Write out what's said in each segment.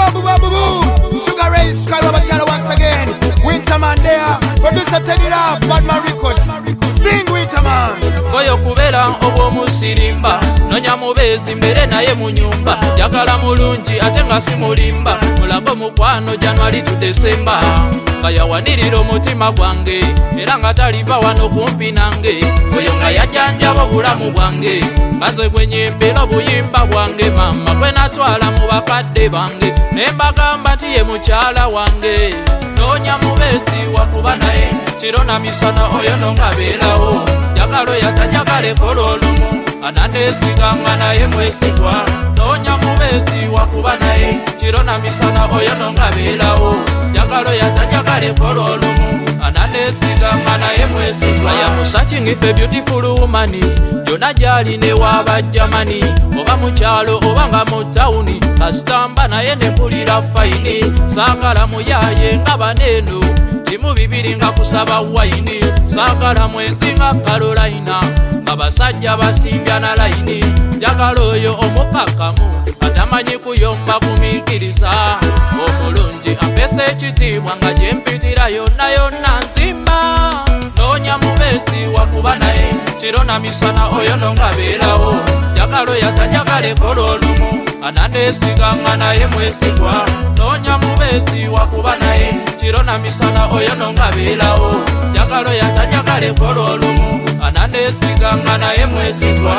Sugar Ray Skywalker channel once again. Winterman there. Producer Teddy Love, Badman Record. Sing Winterman. Koyo kubera obwomusirimba nonya mubezi mbere naye mu nyumba yakala mulungi ate nga simulimba mulago mukwano January to December kayawanirira omutima gwange era nga taliva wano kumpi nange oyo nga yajanjaba obulamu bwange baze bwenyembera obuyimba bwange mama gwe natwala mu bakadde bange ne mbagamba nti ye mukyala wange nonya mubezi wakuba naye kiro na misana oyo nongabeerawo yakalo yatajagale kololumu ananesiganga naye mwesigwa nonya mubezi wakuba naye kiro na misana oyo nongabeerawo yakalo yatajagale kololumu ananesiganga naye mwesigwa I am searching if a beautiful woman yona jali ne waba Germany oba mukyalo oba nga mu tawuni kasitamba naye ne mpulira faini saakala muyaye nga baneno kimu bibiri nga kusaba waini saakala mwenzi nga Carolina nga basajja basimbya na layini njagala oyo omukakamu atamanyi kuyomba kumikiriza omulungi ampesa ekitiibwa nga gyempitira yonna yonna nzimba nonya mubezi wakuba naye kiro na misana oyo nongabeerawo njagala yatajagale kololumu ananesiganga naye mwesigwa nonya mubezi wakuba naye kiro na misana oyo nongabeerawo njagala yatajagale kololumu ananesiganga naye mwesigwa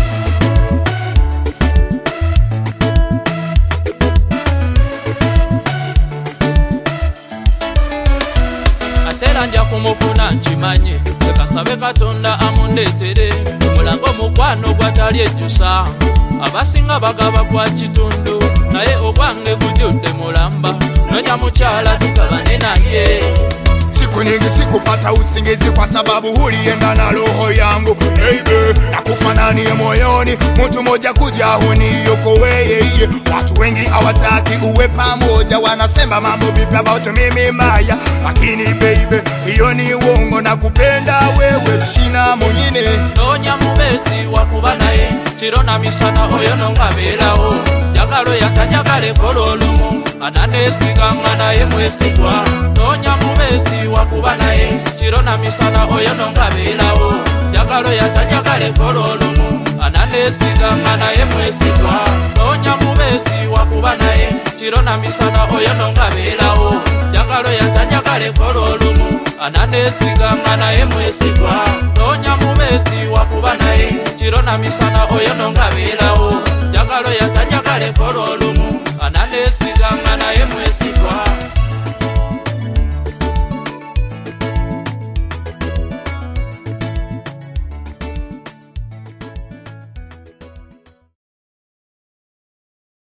atera nja kumufuna nkimanyi tekasabe Katonda amundeetere omulago mukwano gwatali ejjusa abasinga bagaba kwa kitundu naye ogwange gujudde mulamba nonya mukyala tugabane naye siku nyingi sikupata usingizi kwa sababu ulienda na roho yangu baby, nakufananie moyoni mtu moja kuja huni yuko weye. Watu wengi hawataki uwe pamoja, wanasema mambo vipi about mimi mbaya, lakini baby hiyo ni uongo, na kupenda wewe shina mwingine. Nonya mubezi wakuba naye kiro na misana oyo nongabeerawo njagala yatajagale kololumu ananesiganga naye mwesigwa nonya mubezi wakuba naye kiro na misana oyo nongabeerawo njagala yatajagale kololumu ananesiganga naye mwesigwa nonya mubezi wakuba naye kiro na misana oyo nongabeerawo njagala yatajagale kololumu ananesiganga naye mwesigwa nonya mubezi wakuba naye kiro na misana oyo nongabeerawo njagala yatajagale kololumu